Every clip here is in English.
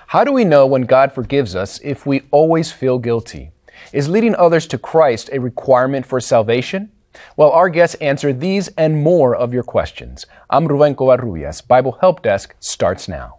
How do we know when God forgives us if we always feel guilty? Is leading others to Christ a requirement for salvation? Well, our guests answer these and more of your questions. I'm Ruben Covarrubias. Bible Help Desk starts now.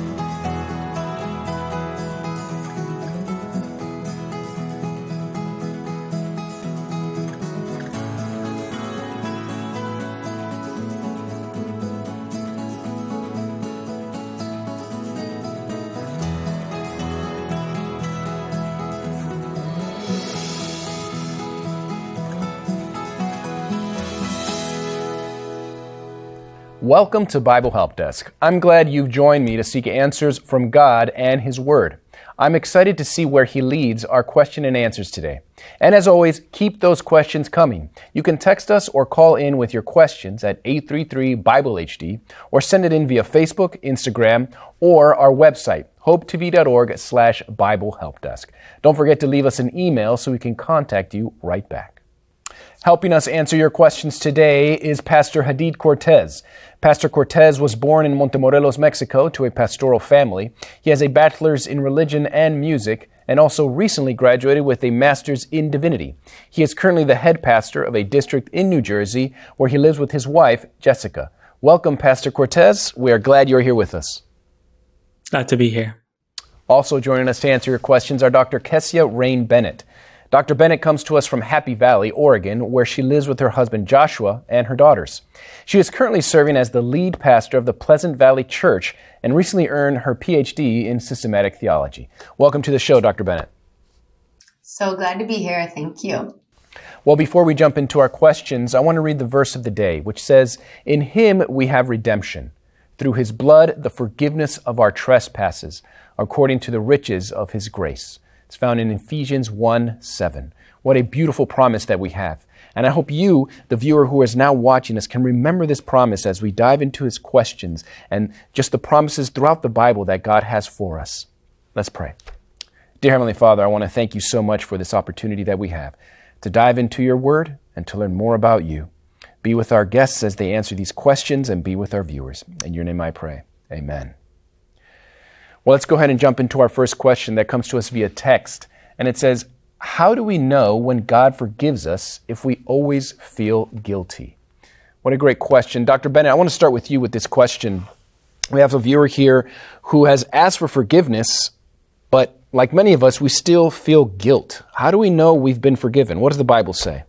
Welcome to Bible Help Desk. I'm glad you've joined me to seek answers from God and His Word. I'm excited to see where He leads our question and answers today. And as always, keep those questions coming. You can text us or call in with your questions at 833-BIBLE-HD or send it in via Facebook, Instagram, or our website, hopetv.org/Bible Help Desk. Don't forget to leave us an email so we can contact you right back. Helping us answer your questions today is Pastor Hadid Cortez. Pastor Cortez was born in Montemorelos, Mexico, to a pastoral family. He has a bachelor's in religion and music, and also recently graduated with a master's in divinity. He is currently the head pastor of a district in New Jersey, where he lives with his wife, Jessica. Welcome, Pastor Cortez. We are glad you're here with us. Glad to be here. Also joining us to answer your questions are Dr. Kessia Rain Bennett. Dr. Bennett comes to us from Happy Valley, Oregon, where she lives with her husband Joshua and her daughters. She is currently serving as the lead pastor of the Pleasant Valley Church and recently earned her PhD in systematic theology. Welcome to the show, Dr. Bennett. So glad to be here. Thank you. Well, before we jump into our questions, I want to read the verse of the day, which says, "In Him we have redemption, through His blood the forgiveness of our trespasses, according to the riches of His grace." It's found in Ephesians 1:7. What a beautiful promise that we have. And I hope you, the viewer who is now watching us, can remember this promise as we dive into His questions and just the promises throughout the Bible that God has for us. Let's pray. Dear Heavenly Father, I want to thank you so much for this opportunity that we have to dive into your word and to learn more about you. Be with our guests as they answer these questions and be with our viewers. In your name I pray. Amen. Well, let's go ahead and jump into our first question that comes to us via text. And it says, how do we know when God forgives us if we always feel guilty? What a great question. Dr. Bennett, I want to start with you with this question. We have a viewer here who has asked for forgiveness, but like many of us, we still feel guilt. How do we know we've been forgiven? What does the Bible say?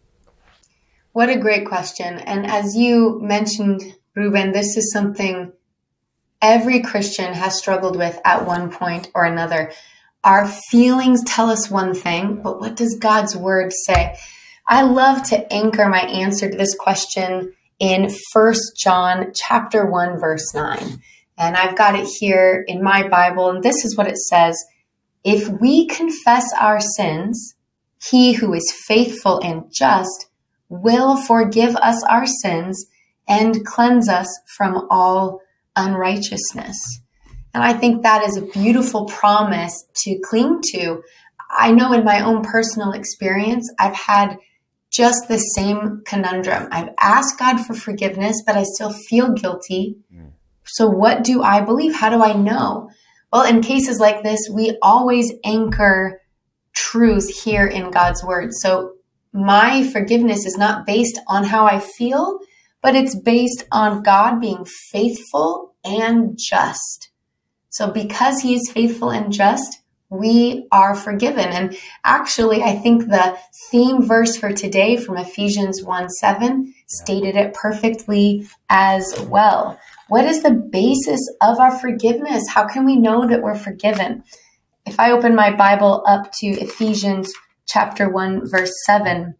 What a great question. And as you mentioned, Ruben, this is something every Christian has struggled with at one point or another. Our feelings tell us one thing, but what does God's word say? I love to anchor my answer to this question in 1 John chapter 1, verse 9. And I've got it here in my Bible, and this is what it says. If we confess our sins, He who is faithful and just will forgive us our sins and cleanse us from all unrighteousness. And I think that is a beautiful promise to cling to. I know in my own personal experience, I've had just the same conundrum. I've asked God for forgiveness, but I still feel guilty. So what do I believe? How do I know? Well, in cases like this, we always anchor truth here in God's word. So my forgiveness is not based on how I feel, but it's based on God being faithful and just. So because He is faithful and just, we are forgiven. And actually, I think the theme verse for today from Ephesians 1:7 stated it perfectly as well. What is the basis of our forgiveness? How can we know that we're forgiven? If I open my Bible up to Ephesians chapter 1, verse 7,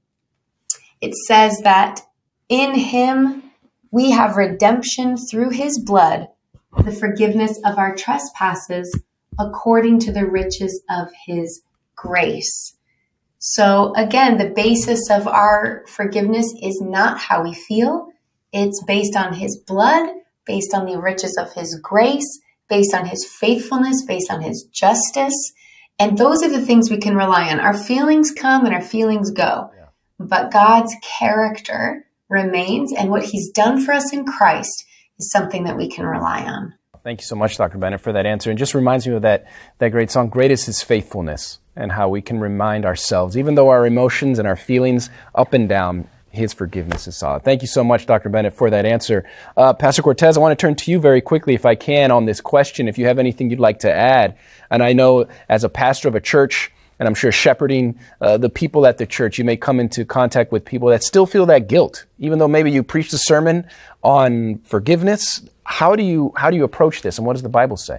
it says that in Him we have redemption through His blood, the forgiveness of our trespasses, according to the riches of His grace. So again, the basis of our forgiveness is not how we feel. It's based on His blood, based on the riches of His grace, based on His faithfulness, based on His justice. And those are the things we can rely on. Our feelings come and our feelings go. Yeah. But God's character remains, and what He's done for us in Christ is something that we can rely on. Thank you so much, Dr. Bennett, for that answer. And just reminds me of that great song, Great is His Faithfulness, and how we can remind ourselves, even though our emotions and our feelings up and down, His forgiveness is solid. Thank you so much, Dr. Bennett, for that answer. Pastor Cortez, I want to turn to you very quickly, if I can, on this question, if you have anything you'd like to add. And I know as a pastor of a church, and I'm sure shepherding the people at the church, you may come into contact with people that still feel that guilt, even though maybe you preached a sermon on forgiveness. How do you approach this, and what does the Bible say?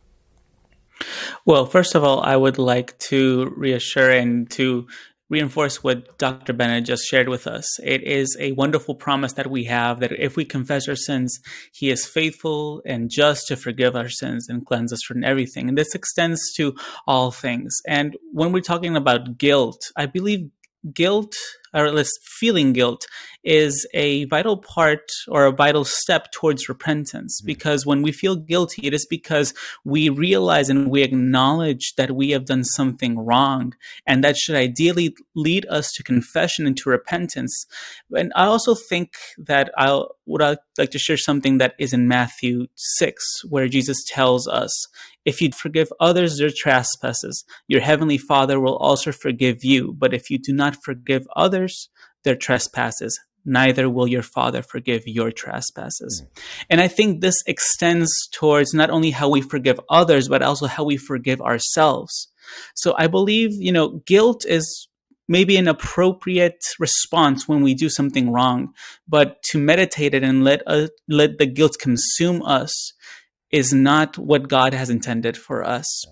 Well, first of all, I would like to reassure and to reinforce what Dr. Bennett just shared with us. It is a wonderful promise that we have that if we confess our sins, He is faithful and just to forgive our sins and cleanse us from everything. And this extends to all things. And when we're talking about guilt, I believe guilt, or at least feeling guilt, is a vital part or a vital step towards repentance. Because when we feel guilty, it is because we realize and we acknowledge that we have done something wrong, and that should ideally lead us to confession and to repentance. And I also think that I would like to share something that is in Matthew 6, where Jesus tells us, if you forgive others their trespasses, your heavenly Father will also forgive you. But if you do not forgive others their trespasses, neither will your Father forgive your trespasses. And I think this extends towards not only how we forgive others, but also how we forgive ourselves. So I believe, guilt is maybe an appropriate response when we do something wrong, but to meditate it and let the guilt consume us is not what God has intended for us.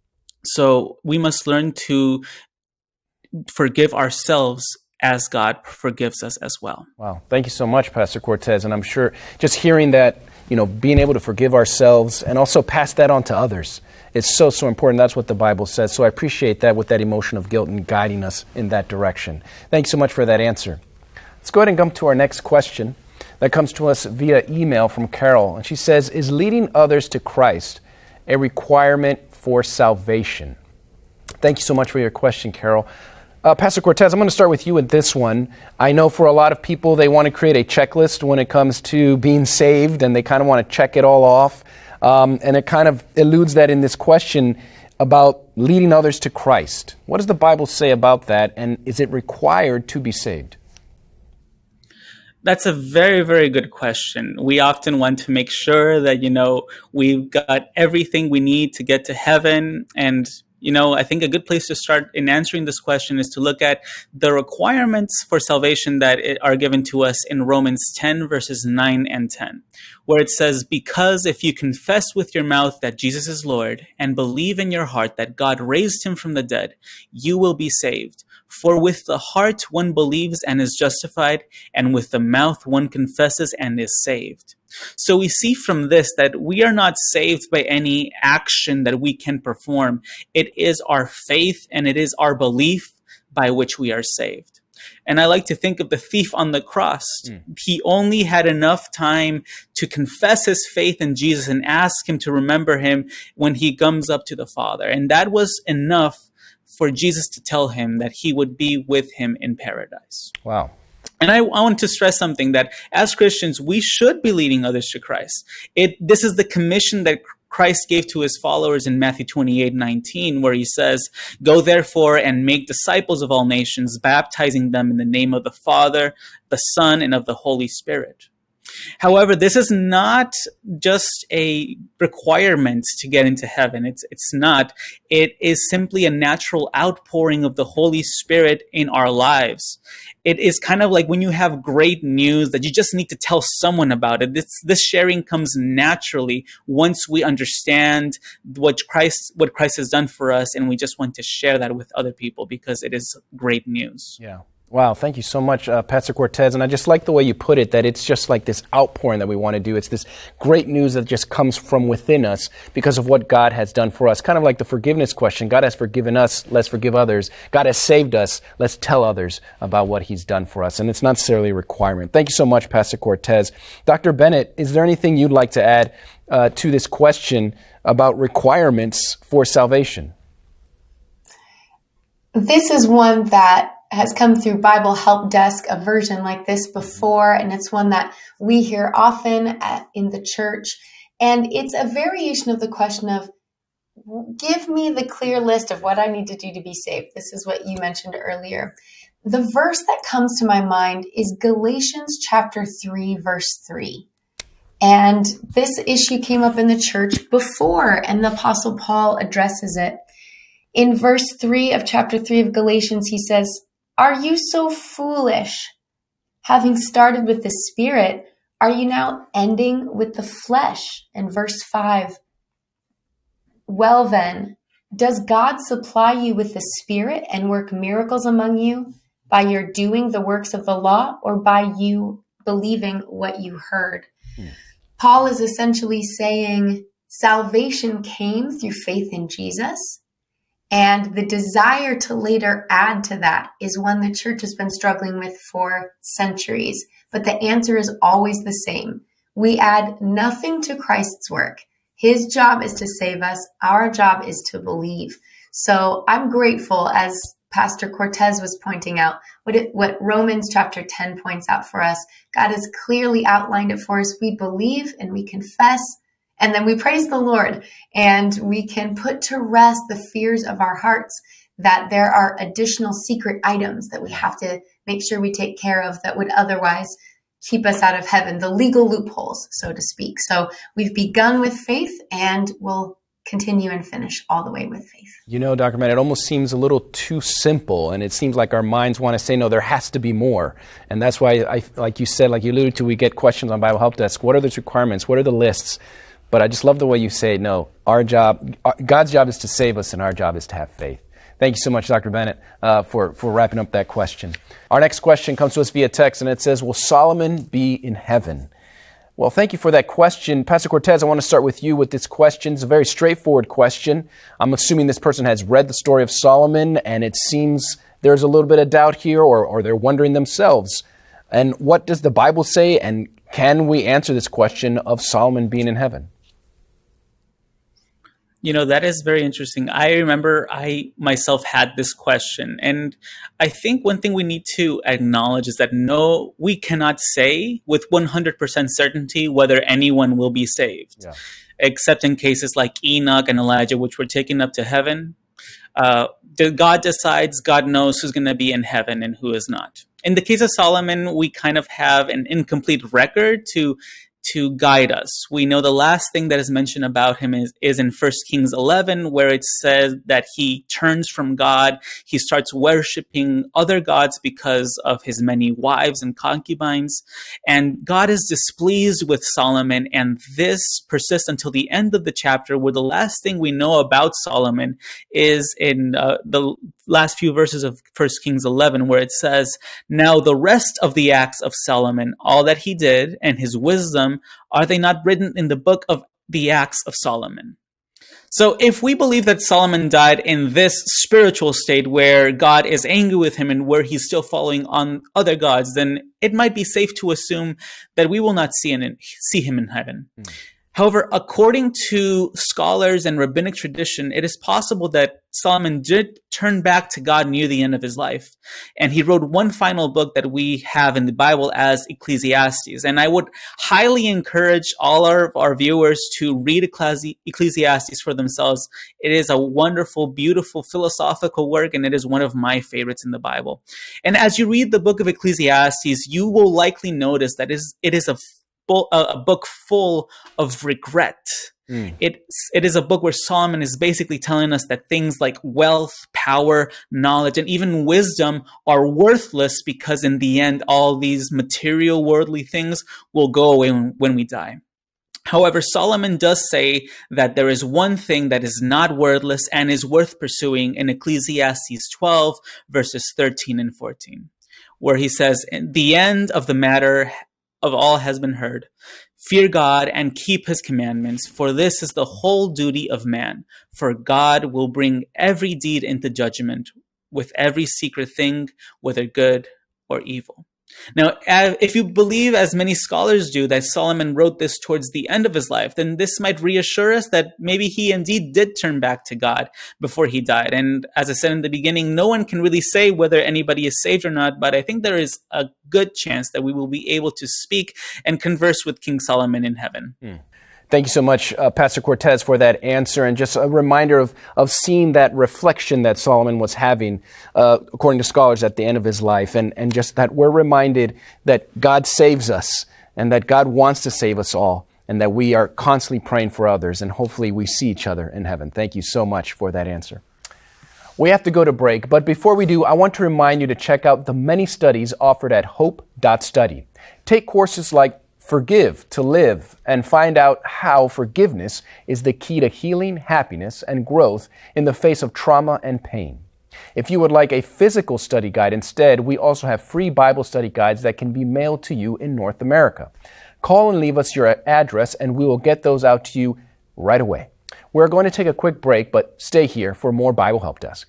So we must learn to forgive ourselves as God forgives us as well. Wow. Thank you so much, Pastor Cortez. And I'm sure just hearing that, being able to forgive ourselves and also pass that on to others is so, so important. That's what the Bible says. So I appreciate that with that emotion of guilt and guiding us in that direction. Thank you so much for that answer. Let's go ahead and come to our next question that comes to us via email from Carol. And she says, is leading others to Christ a requirement for salvation? Thank you so much for your question, Carol. Pastor Cortez, I'm going to start with you with this one. I know for a lot of people, they want to create a checklist when it comes to being saved, and they kind of want to check it all off. And it kind of eludes that in this question about leading others to Christ. What does the Bible say about that, and is it required to be saved? That's a very, very good question. We often want to make sure that, we've got everything we need to get to heaven. And, I think a good place to start in answering this question is to look at the requirements for salvation that are given to us in Romans 10, verses 9 and 10, where it says, because if you confess with your mouth that Jesus is Lord and believe in your heart that God raised him from the dead, you will be saved. For with the heart one believes and is justified, and with the mouth one confesses and is saved. So we see from this that we are not saved by any action that we can perform. It is our faith and it is our belief by which we are saved. And I like to think of the thief on the cross. He only had enough time to confess his faith in Jesus and ask him to remember him when he comes up to the Father. And that was enough for Jesus to tell him that he would be with him in paradise. Wow. And I want to stress something, that as Christians, we should be leading others to Christ. This is the commission that Christ gave to his followers in Matthew 28:19, where he says, go therefore and make disciples of all nations, baptizing them in the name of the Father, the Son, and of the Holy Spirit. However, this is not just a requirement to get into heaven. It's not. It is simply a natural outpouring of the Holy Spirit in our lives. It is kind of like when you have great news that you just need to tell someone about it. This sharing comes naturally once we understand what Christ has done for us, and we just want to share that with other people because it is great news. Yeah. Wow, thank you so much, Pastor Cortez. And I just like the way you put it, that it's just like this outpouring that we want to do. It's this great news that just comes from within us because of what God has done for us. Kind of like the forgiveness question. God has forgiven us, let's forgive others. God has saved us, let's tell others about what he's done for us. And it's not necessarily a requirement. Thank you so much, Pastor Cortez. Dr. Bennett, is there anything you'd like to add to this question about requirements for salvation? This is one that has come through Bible Help Desk, a version like this before, and it's one that we hear often in the church. And it's a variation of the question of, give me the clear list of what I need to do to be saved. This is what you mentioned earlier. The verse that comes to my mind is Galatians chapter 3, verse 3. And this issue came up in the church before, and the Apostle Paul addresses it. In verse 3 of chapter 3 of Galatians, he says, "Are you so foolish? Having started with the Spirit, are you now ending with the flesh?" And verse 5, "Well then, does God supply you with the Spirit and work miracles among you by your doing the works of the law, or by you believing what you heard?" Paul is essentially saying salvation came through faith in Jesus, and the desire to later add to that is one the church has been struggling with for centuries. But the answer is always the same. We add nothing to Christ's work. His job is to save us. Our job is to believe. So I'm grateful, as Pastor Cortez was pointing out, what Romans chapter 10 points out for us. God has clearly outlined it for us. We believe and we confess, and then we praise the Lord, and we can put to rest the fears of our hearts that there are additional secret items that we have to make sure we take care of that would otherwise keep us out of heaven, the legal loopholes, so to speak. So we've begun with faith, and we'll continue and finish all the way with faith. You know, Dr. Bennett, it almost seems a little too simple, and it seems like our minds want to say, no, there has to be more. And that's why, like you said, like you alluded to, we get questions on Bible Help Desk. What are those requirements? What are the lists? But I just love the way you say, no, God's job is to save us, and our job is to have faith. Thank you so much, Dr. Bennett, for wrapping up that question. Our next question comes to us via text, and it says, will Solomon be in heaven? Well, thank you for that question. Pastor Cortez, I want to start with you with this question. It's a very straightforward question. I'm assuming this person has read the story of Solomon, and it seems there's a little bit of doubt here, or they're wondering themselves. And what does the Bible say, and can we answer this question of Solomon being in heaven? You know, that is very interesting. I remember I myself had this question. And I think one thing we need to acknowledge is that no, we cannot say with 100% certainty whether anyone will be saved, except in cases like Enoch and Elijah, which were taken up to heaven. God decides, God knows who's going to be in heaven and who is not. In the case of Solomon, we kind of have an incomplete record to guide us. We know the last thing that is mentioned about him is in 1 Kings 11, where it says that he turns from God. He starts worshiping other gods because of his many wives and concubines. And God is displeased with Solomon, and this persists until the end of the chapter, where the last thing we know about Solomon is in the last few verses of 1 Kings 11, where it says, "Now the rest of the acts of Solomon, all that he did, and his wisdom, are they not written in the book of the acts of Solomon?" So if we believe that Solomon died in this spiritual state where God is angry with him and where he's still following on other gods, then it might be safe to assume that we will not see him in heaven. However, according to scholars and rabbinic tradition, it is possible that Solomon did turn back to God near the end of his life. And he wrote one final book that we have in the Bible as Ecclesiastes. And I would highly encourage all our viewers to read Ecclesiastes for themselves. It is a wonderful, beautiful philosophical work, and it is one of my favorites in the Bible. And as you read the book of Ecclesiastes, you will likely notice that it is a book full of regret. It is a book where Solomon is basically telling us that things like wealth, power, knowledge, and even wisdom are worthless because in the end, all these material worldly things will go away when we die. However, Solomon does say that there is one thing that is not worthless and is worth pursuing in Ecclesiastes 12, verses 13 and 14, where he says, "The end of the matter of all has been heard. Fear God and keep his commandments, for this is the whole duty of man. For God will bring every deed into judgment with every secret thing, whether good or evil." Now, if you believe, as many scholars do, that Solomon wrote this towards the end of his life, then this might reassure us that maybe he indeed did turn back to God before he died. And as I said in the beginning, no one can really say whether anybody is saved or not, but I think there is a good chance that we will be able to speak and converse with King Solomon in heaven. Thank you so much, Pastor Cortez, for that answer, and just a reminder of seeing that reflection that Solomon was having, according to scholars, at the end of his life, and just that we're reminded that God saves us, and that God wants to save us all, and that we are constantly praying for others, and hopefully we see each other in heaven. Thank you so much for that answer. We have to go to break, but before we do, I want to remind you to check out the many studies offered at hope.study. Take courses like Forgive to Live and find out how forgiveness is the key to healing, happiness, and growth in the face of trauma and pain. If you would like a physical study guide instead, we also have free Bible study guides that can be mailed to you in North America. Call and leave us your address and we will get those out to you right away. We're going to take a quick break, but stay here for more Bible Help Desk.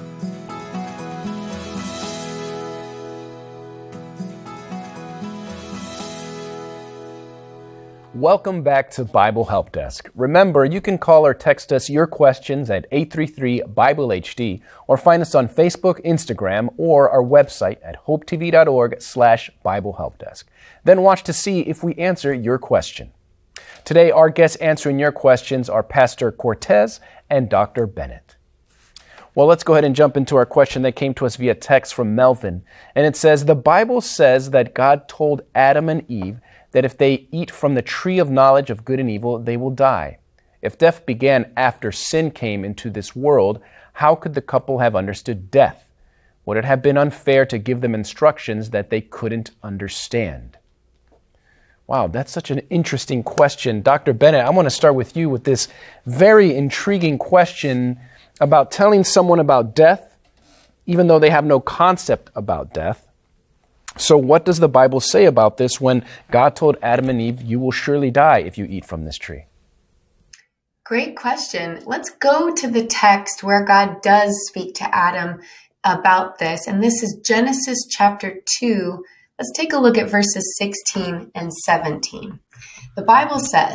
Welcome back to Bible Help Desk. Remember, you can call or text us your questions at 833-BIBLE-HD or find us on Facebook, Instagram, or our website at hopetv.org/Bible Help Desk. Then watch to see if we answer your question. Today, our guests answering your questions are Pastor Cortez and Dr. Bennett. Well, let's go ahead and jump into our question that came to us via text from Melvin. And it says, the Bible says that God told Adam and Eve that if they eat from the tree of knowledge of good and evil, they will die. If death began after sin came into this world, how could the couple have understood death? Would it have been unfair to give them instructions that they couldn't understand? Wow, that's such an interesting question. Dr. Bennett, I want to start with you with this very intriguing question about telling someone about death, even though they have no concept about death. So what does the Bible say about this when God told Adam and Eve, you will surely die if you eat from this tree? Great question. Let's go to the text where God does speak to Adam about this. And this is Genesis chapter 2. Let's take a look at verses 16 and 17. The Bible says,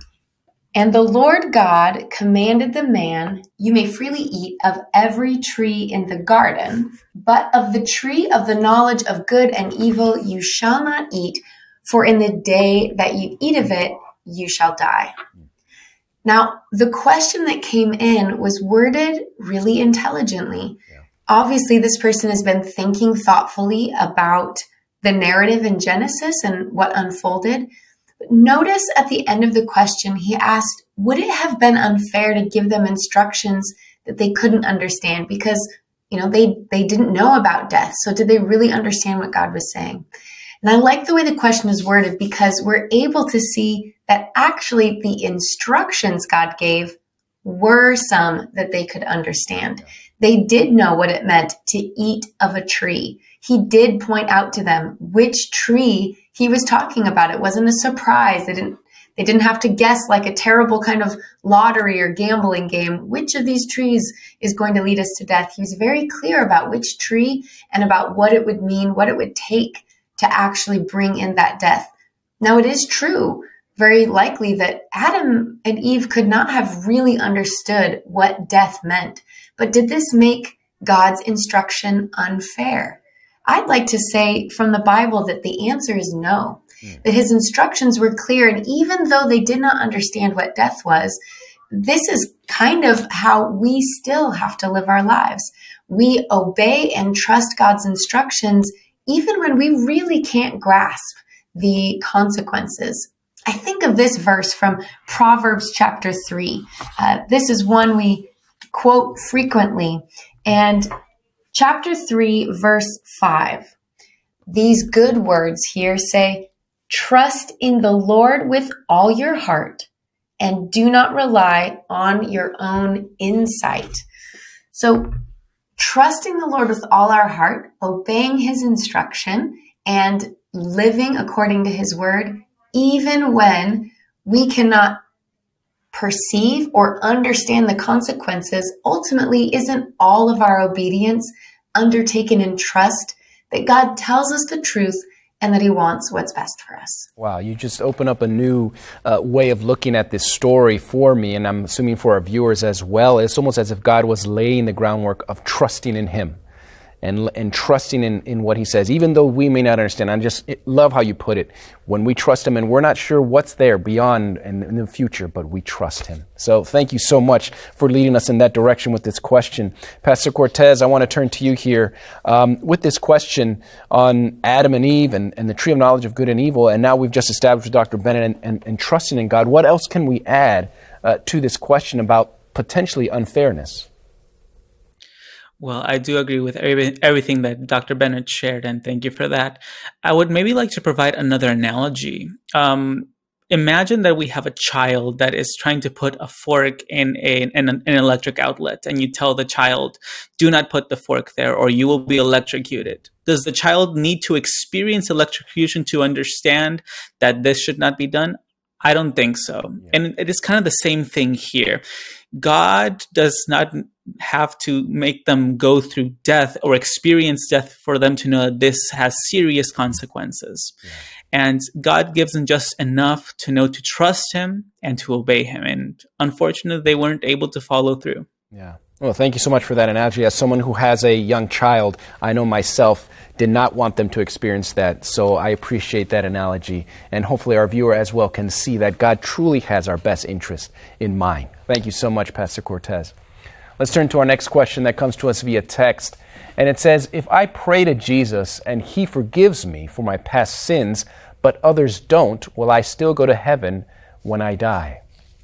and the Lord God commanded the man, you may freely eat of every tree in the garden, but of the tree of the knowledge of good and evil you shall not eat, for in the day that you eat of it, you shall die. Now, the question that came in was worded really intelligently. Yeah. Obviously, this person has been thinking thoughtfully about the narrative in Genesis and what unfolded. Notice at the end of the question, he asked, would it have been unfair to give them instructions that they couldn't understand? Because, they didn't know about death. So did they really understand what God was saying? And I like the way the question is worded because we're able to see that actually the instructions God gave were some that they could understand. They did know what it meant to eat of a tree. He did point out to them which tree he was talking about. It wasn't a surprise. They didn't have to guess like a terrible kind of lottery or gambling game. Which of these trees is going to lead us to death? He was very clear about which tree and about what it would mean, what it would take to actually bring in that death. Now, it is true, very likely, that Adam and Eve could not have really understood what death meant. But did this make God's instruction unfair? I'd like to say from the Bible that the answer is no, that his instructions were clear. And even though they did not understand what death was, this is kind of how we still have to live our lives. We obey and trust God's instructions even when we really can't grasp the consequences. I think of this verse from Proverbs chapter 3. This is one we quote frequently. And chapter 3, verse 5. These good words here say, trust in the Lord with all your heart and do not rely on your own insight. So trusting the Lord with all our heart, obeying his instruction, and living according to his word, even when we cannot perceive or understand the consequences, ultimately isn't all of our obedience undertaken in trust that God tells us the truth and that he wants what's best for us. Wow, you just open up a new way of looking at this story for me, and I'm assuming for our viewers as well. It's almost as if God was laying the groundwork of trusting in him. and trusting in what he says, even though we may not understand. I just love how you put it. When we trust him and we're not sure what's there beyond and in the future, but we trust him. So thank you so much for leading us in that direction with this question. Pastor Cortez, I want to turn to you here with this question on Adam and Eve and the tree of knowledge of good and evil. And now we've just established with Dr. Bennett and trusting in God. What else can we add to this question about potentially unfairness? Well, I do agree with everything that Dr. Bennett shared, and thank you for that. I would maybe like to provide another analogy. Imagine that we have a child that is trying to put a fork in an electric outlet, and you tell the child, do not put the fork there or you will be electrocuted. Does the child need to experience electrocution to understand that this should not be done? I don't think so. Yeah. And it is kind of the same thing here. God does not have to make them go through death or experience death for them to know that this has serious consequences. Yeah. And God gives them just enough to know to trust him and to obey him. And unfortunately, they weren't able to follow through. Yeah. Well, thank you so much for that analogy. As someone who has a young child, I know myself did not want them to experience that. So I appreciate that analogy. And hopefully our viewer as well can see that God truly has our best interest in mind. Thank you so much, Pastor Cortez. Let's turn to our next question that comes to us via text. And it says, if I pray to Jesus and he forgives me for my past sins, but others don't, will I still go to heaven when I die?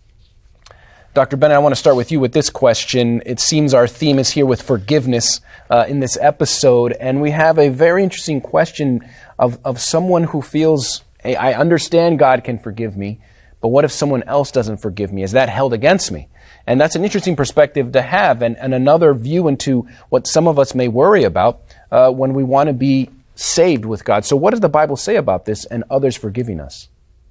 Dr. Bennett, I want to start with you with this question. It seems our theme is here with forgiveness in this episode, and we have a very interesting question of someone who feels, hey, I understand God can forgive me, but what if someone else doesn't forgive me? Is that held against me? And that's an interesting perspective to have, and another view into what some of us may worry about when we want to be saved with God. So what does the Bible say about this and others forgiving us?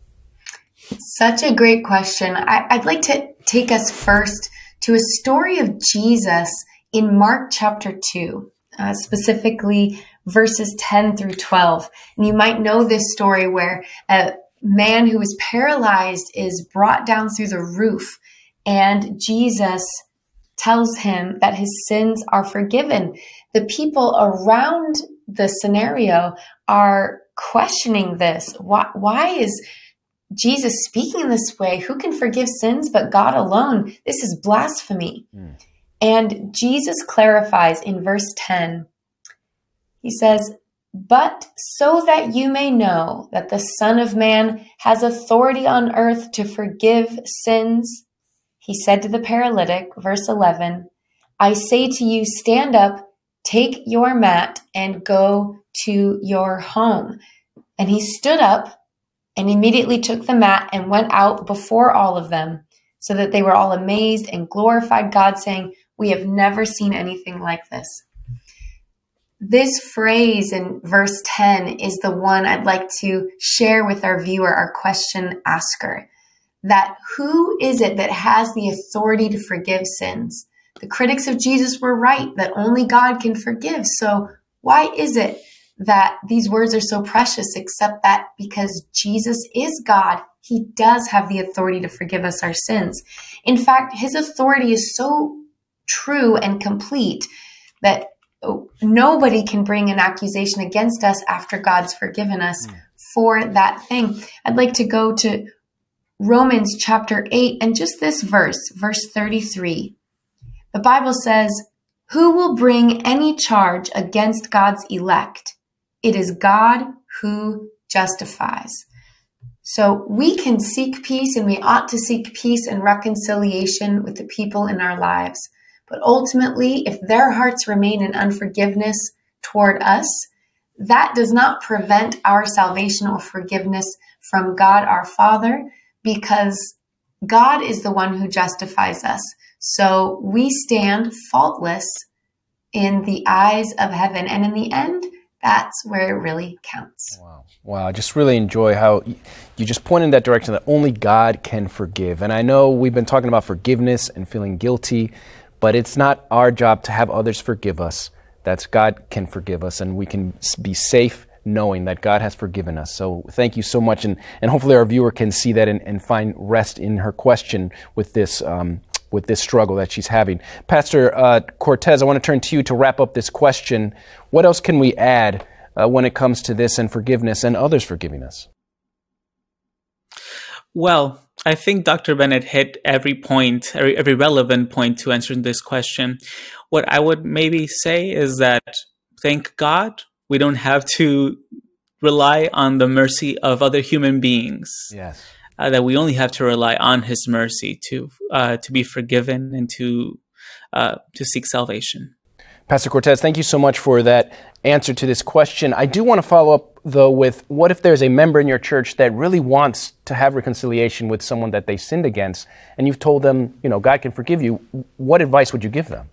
Such a great question. I'd like to take us first to a story of Jesus in Mark chapter 2, specifically verses 10 through 12. And you might know this story where a man who is paralyzed is brought down through the roof, and Jesus tells him that his sins are forgiven. The people around the scenario are questioning this. Why is Jesus speaking in this way? Who can forgive sins but God alone? This is blasphemy. And Jesus clarifies in verse 10. He says, but so that you may know that the Son of Man has authority on earth to forgive sins, he said to the paralytic, verse 11, I say to you, stand up, take your mat, and go to your home. And he stood up and immediately took the mat and went out before all of them, so that they were all amazed and glorified God, saying, we have never seen anything like this. This phrase in verse 10 is the one I'd like to share with our viewer, our question asker, that who is it that has the authority to forgive sins? The critics of Jesus were right that only God can forgive. So why is it that these words are so precious, except that because Jesus is God, he does have the authority to forgive us our sins. In fact, his authority is so true and complete that nobody can bring an accusation against us after God's forgiven us for that thing. I'd like to go to Romans chapter 8 and just this verse 33. The Bible says, who will bring any charge against God's elect? It is God who justifies. So we can seek peace, and we ought to seek peace and reconciliation with the people in our lives. But ultimately, if their hearts remain in unforgiveness toward us, that does not prevent our salvation or forgiveness from God our Father, because God is the one who justifies us. So we stand faultless in the eyes of heaven. And in the end, that's where it really counts. Wow. I just really enjoy how you just point in that direction that only God can forgive. And I know we've been talking about forgiveness and feeling guilty, but it's not our job to have others forgive us. That's God can forgive us, and we can be safe knowing that God has forgiven us. So thank you so much. And hopefully our viewer can see that and find rest in her question with this with this struggle that she's having. Pastor Cortez, I want to turn to you to wrap up this question. What else can we add when it comes to this and forgiveness and others forgiving us? Well, I think Dr. Bennett hit every point, every relevant point to answering this question. What I would maybe say is that, thank God, we don't have to rely on the mercy of other human beings. Yes. That we only have to rely on His mercy to be forgiven and to seek salvation. Pastor Cortez, thank you so much for that answer to this question. I do want to follow up, though, with what if there's a member in your church that really wants to have reconciliation with someone that they sinned against, and you've told them, God can forgive you. What advice would you give them?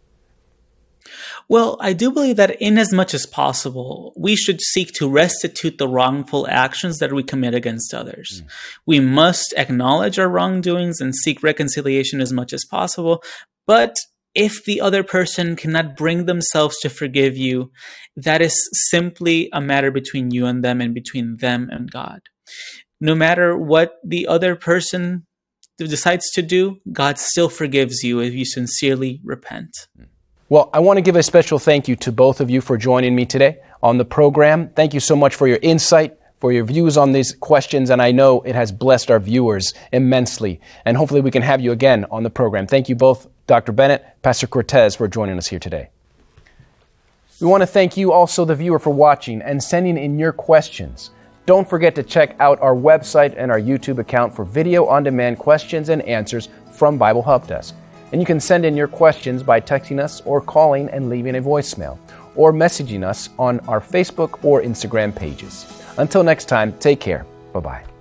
Well, I do believe that in as much as possible, we should seek to restitute the wrongful actions that we commit against others. We must acknowledge our wrongdoings and seek reconciliation as much as possible, but if the other person cannot bring themselves to forgive you, that is simply a matter between you and them and between them and God. No matter what the other person decides to do, God still forgives you if you sincerely repent. Well, I want to give a special thank you to both of you for joining me today on the program. Thank you so much for your insight, for your views on these questions, and I know it has blessed our viewers immensely. And hopefully we can have you again on the program. Thank you both, Dr. Bennett, Pastor Cortez, for joining us here today. We want to thank you also, the viewer, for watching and sending in your questions. Don't forget to check out our website and our YouTube account for video-on-demand questions and answers from Bible Help Desk. And you can send in your questions by texting us or calling and leaving a voicemail, or messaging us on our Facebook or Instagram pages. Until next time, take care. Bye-bye.